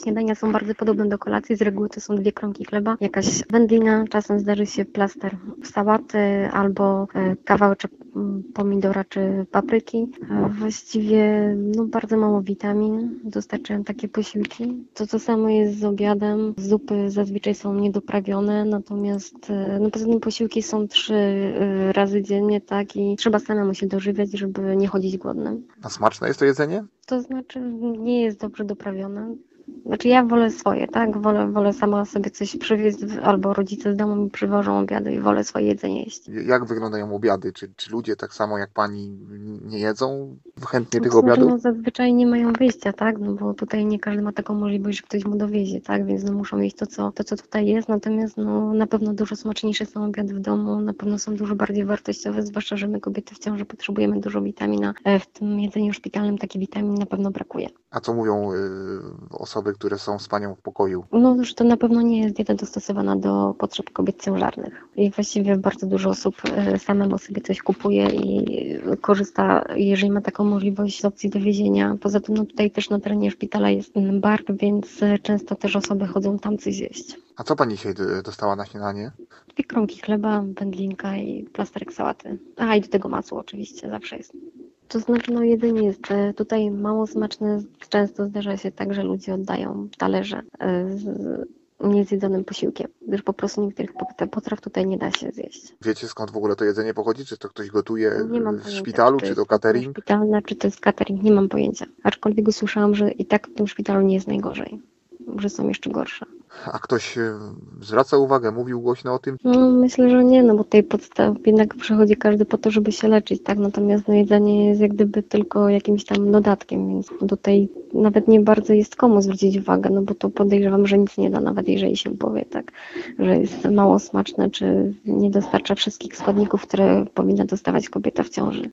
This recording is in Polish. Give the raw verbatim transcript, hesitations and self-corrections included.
śniadania są bardzo podobne do kolacji. Z reguły to są dwie kromki chleba, jakaś wędlina, czasem zdarzy się plaster sałaty albo e, kawałeczek mm, pomidora czy papryki. E, Właściwie no, bardzo mało witamin, dostarczają takie posiłki. To co samo jest z obiadem. Zupy zazwyczaj są niedoprawione, natomiast e, no, poza tym posiłki są trzy e, razy dziennie, tak, i trzeba samemu się dożywiać, żeby nie chodzić głodnym. A smaczne jest to jedzenie? To znaczy nie jest dobrze doprawione. Znaczy ja wolę swoje, tak? Wolę, wolę sama sobie coś przywieźć, albo rodzice z domu mi przywożą obiady i wolę swoje jedzenie jeść. Jak wyglądają obiady? Czy, czy ludzie tak samo jak pani nie jedzą chętnie tych To znaczy, obiadów? no zazwyczaj nie mają wyjścia, tak? No bo tutaj nie każdy ma taką możliwość, że ktoś mu dowiezie, tak? Więc no muszą jeść to, co, to, co tutaj jest, natomiast no na pewno dużo smaczniejsze są obiady w domu, na pewno są dużo bardziej wartościowe, zwłaszcza, że my kobiety w ciąży potrzebujemy dużo witamina. E, W tym jedzeniu szpitalnym taki witamin na pewno brakuje. A co mówią y, osoby, które są z panią w pokoju? No, że to na pewno nie jest dieta dostosowana do potrzeb kobiet ciężarnych. I właściwie bardzo dużo osób e, samemu sobie coś kupuje i korzysta, jeżeli ma taką możliwość, z opcji dowiezienia. Poza tym no, tutaj też na terenie szpitala jest mm, bar, więc e, często też osoby chodzą tam coś zjeść. A co pani dzisiaj y, dostała na śniadanie? Dwie kromki chleba, wędlinka i plasterek sałaty. A i do tego masło oczywiście zawsze jest. To znaczy, no jedzenie jest e, tutaj mało smaczne. Często zdarza się tak, że ludzie oddają talerze e, z niezjedzonym posiłkiem, gdyż po prostu niektórych pot- potraw tutaj nie da się zjeść. Wiecie skąd w ogóle to jedzenie pochodzi? Czy to ktoś gotuje Nie mam w pojęcia, szpitalu, czy to czy to jest kuchnia catering? szpitalna, czy to jest catering, nie mam pojęcia. Aczkolwiek usłyszałam, że i tak w tym szpitalu nie jest najgorzej, że są jeszcze gorsze. A ktoś y, zwraca uwagę, mówił głośno o tym? No, myślę, że nie, no bo tutaj podstaw jednak przychodzi każdy po to, żeby się leczyć, tak? Natomiast no, jedzenie jest jak gdyby tylko jakimś tam dodatkiem, więc tutaj nawet nie bardzo jest komu zwrócić uwagę, no bo to podejrzewam, że nic nie da, nawet jeżeli się powie, tak, że jest mało smaczne, czy nie dostarcza wszystkich składników, które powinna dostawać kobieta w ciąży.